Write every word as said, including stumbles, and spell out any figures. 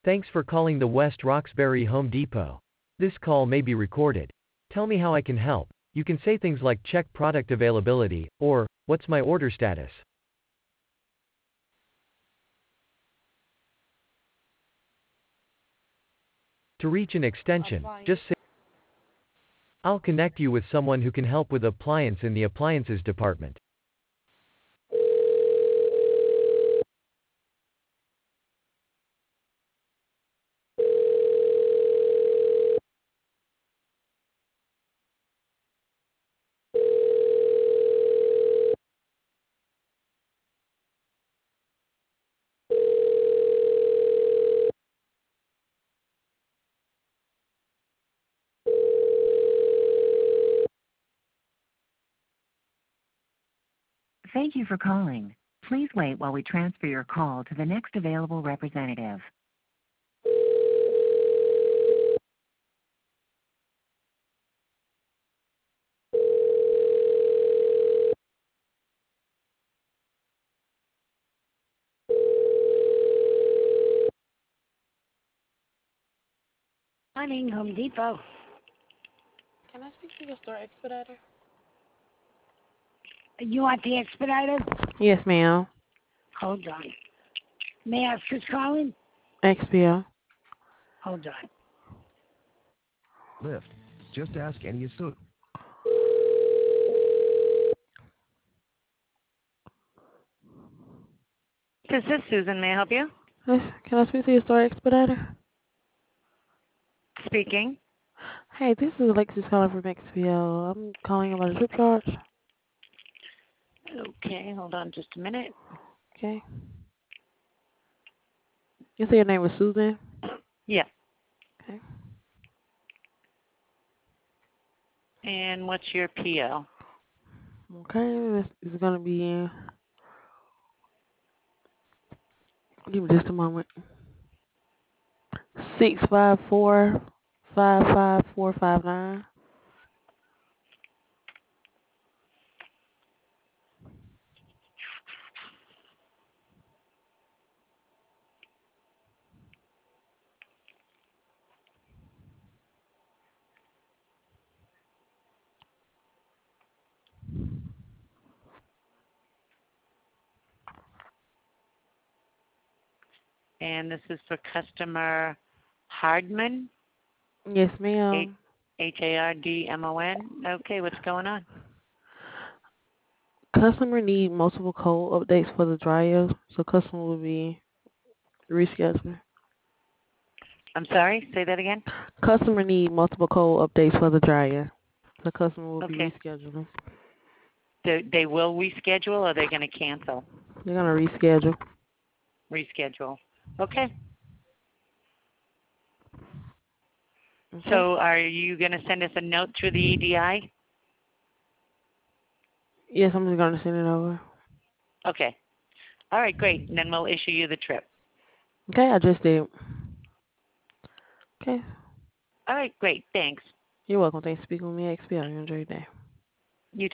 Thanks for calling the West Roxbury Home Depot. This call may be recorded. Tell me how I can help. You can say things like check product availability, or, what's my order status? To reach an extension, just say, I'll connect you with someone who can help with appliance in the appliances department. Thank you for calling. Please wait while we transfer your call to the next available representative. Morning, Home Depot. Can I speak to your store expediter? You want the expediter? Yes, ma'am. Hold on. May I ask who's calling? X P O. Hold on. Lift. Just ask any associate. This is Susan. May I help you? Yes, can I speak to your store expediter? Speaking. Hey, this is Alexis calling from X P O. I'm calling about a trip charge. Okay, hold on just a minute. Okay. You say your name was Susan? Yeah. Okay. And what's your P O? Okay, this is going to be in. Give me just a moment. Six five four five five four five nine. And this is for customer Hardman? Yes, ma'am. H A R D M O N. Okay, what's going on? Customer need multiple code updates for the dryer, so customer will be rescheduling. I'm sorry, say that again? Customer need multiple code updates for the dryer, so customer will be Okay. rescheduling. They, they will reschedule or they're going to cancel? They're gonna reschedule. Reschedule. Okay. Okay. So are you going to send us a note through the E D I? Yes, I'm just gonna send it over. Okay. All right, great. And then we'll issue you the trip. Okay, I just did. Okay. All right, great. Thanks. You're welcome. Thanks for speaking with me, X P. You enjoy your day.